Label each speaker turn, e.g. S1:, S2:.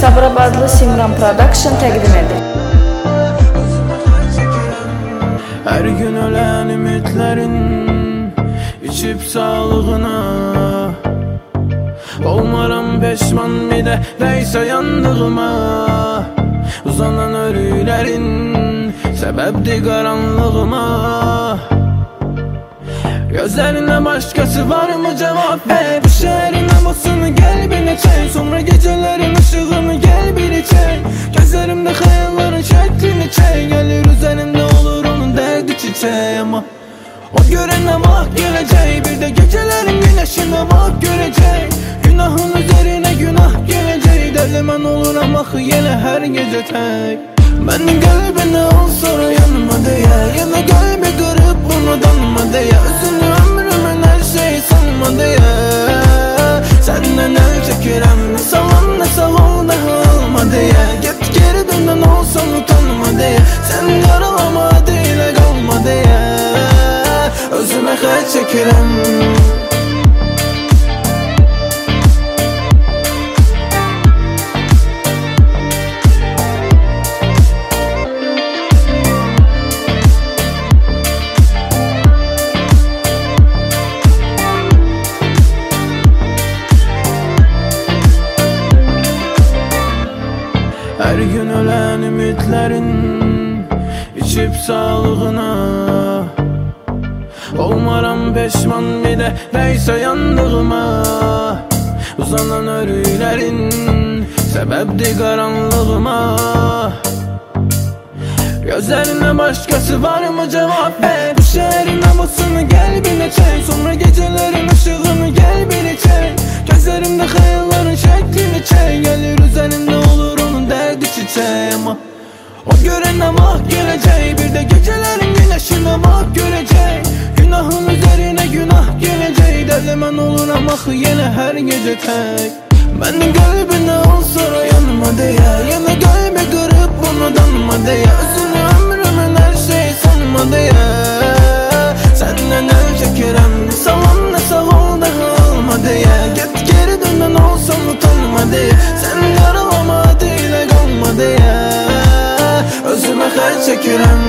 S1: Sabirabadlı Simran Production təqdim edir.
S2: Her gün ölen ümitlerin içip sağlığına olmaram peşman bir de neyse yandığıma. Uzanan ölülerin sebepti karanlığıma. Gözlerine başkası var mı cevap ver. Bu şehrin havasını gel bir çek. Sonra gecelerin ışığını gel bir çek. Gözlerimde hayallerin şeklini çek. Gelir üzerinde olur onun derdi çiçeği ama o görene bak gelecek. Bir de gecelerin güneşine bak görecek. Günahın üzerine günah gelecek. Derlemen olur ama yine her gece tek. Benim kalbini al sonra yanıma diye. Yine kalbi kırıp unutanma diye. Özünü ömrümün her şeyi sanma diye. Senden el çekirem ne salam ne sağol daha alma diye. Git geri dönden olsan utanma diye. Sen yaralama dile kalma diye. Özüme el çekirem. Her gün ölen ümitlerin içip sağlığına olmaram peşman bir de neyse yandığıma. Uzanan ölülerin sebepti karanlığıma. Gözlerine başkası var mı cevap ver. Bu şehrin havasını gel bir çek. Sonra gecelerin ışığını gel bir çek. Gözlerimde hayallerin şeklini çek. Gelir üzerinde olur onun derdi çiçeği ama o görene bak gelecek. Bir de gecelerin güneşine bak görecek. Günahın üzerine günah gelecek. Derlemen olur ama yine her gece tek. Benim kalbini al sonra yanıma diye. Yine kalbi kırıp unutanma diye. Özünü ömrümün her şeyi sanma diye. Senden el çekirem ne salam ne sağol daha alma diye. Git geri dönden olsan utanma diye. Sen yaralama dile kalma diye. Özüme el çekirem.